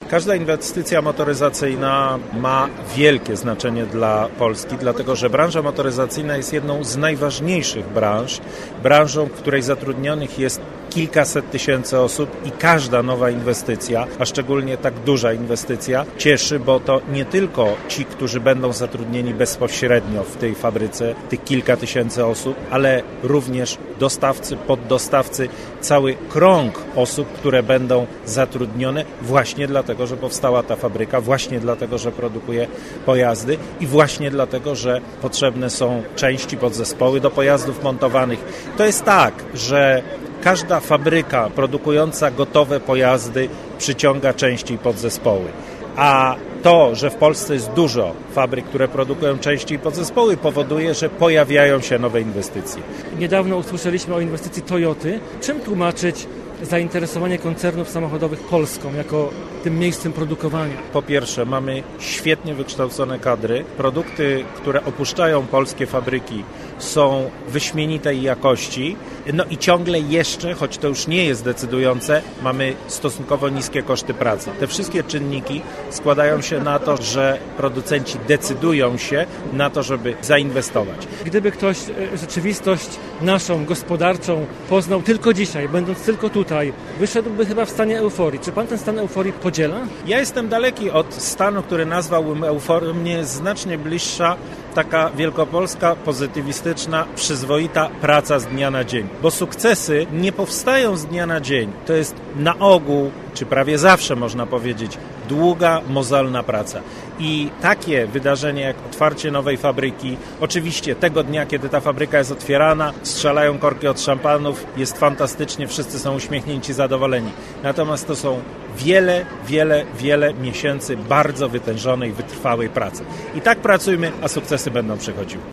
Każda inwestycja motoryzacyjna ma wielkie znaczenie dla Polski, dlatego że branża motoryzacyjna jest jedną z najważniejszych branżą, w której zatrudnionych jest kilkaset tysięcy osób i każda nowa inwestycja, a szczególnie tak duża inwestycja, cieszy, bo to nie tylko ci, którzy będą zatrudnieni bezpośrednio w tej fabryce, tych kilka tysięcy osób, ale również dostawcy, poddostawcy, cały krąg osób, które będą zatrudnione właśnie dlatego, że powstała ta fabryka, właśnie dlatego, że produkuje pojazdy i właśnie dlatego, że potrzebne są części, podzespoły do pojazdów montowanych. To jest tak, że każda fabryka produkująca gotowe pojazdy przyciąga części i podzespoły. A to, że w Polsce jest dużo fabryk, które produkują części i podzespoły, powoduje, że pojawiają się nowe inwestycje. Niedawno usłyszeliśmy o inwestycji Toyoty. Czym tłumaczyć zainteresowanie koncernów samochodowych Polską jako tym miejscem produkowania? Po pierwsze, mamy świetnie wykształcone kadry. Produkty, które opuszczają polskie fabryki, są wyśmienitej jakości. No i ciągle jeszcze, choć to już nie jest decydujące, mamy stosunkowo niskie koszty pracy. Te wszystkie czynniki składają się na to, że producenci decydują się na to, żeby zainwestować. Gdyby ktoś rzeczywistość naszą, gospodarczą poznał tylko dzisiaj, będąc tylko tutaj, wyszedłby chyba w stanie euforii. Czy pan ten stan euforii podziela? Ja jestem daleki od stanu, który nazwałbym euforią. Mnie jest znacznie bliższa taka wielkopolska, pozytywistyczna, przyzwoita praca z dnia na dzień. Bo sukcesy nie powstają z dnia na dzień. To jest na ogół, czy prawie zawsze można powiedzieć, długa, mozolna praca. I takie wydarzenie jak otwarcie nowej fabryki, oczywiście tego dnia, kiedy ta fabryka jest otwierana, strzelają korki od szampanów, jest fantastycznie, wszyscy są uśmiechnięci, zadowoleni. Natomiast to są wiele miesięcy bardzo wytężonej, wytrwałej pracy. I tak pracujmy, a sukcesy będą przychodziły.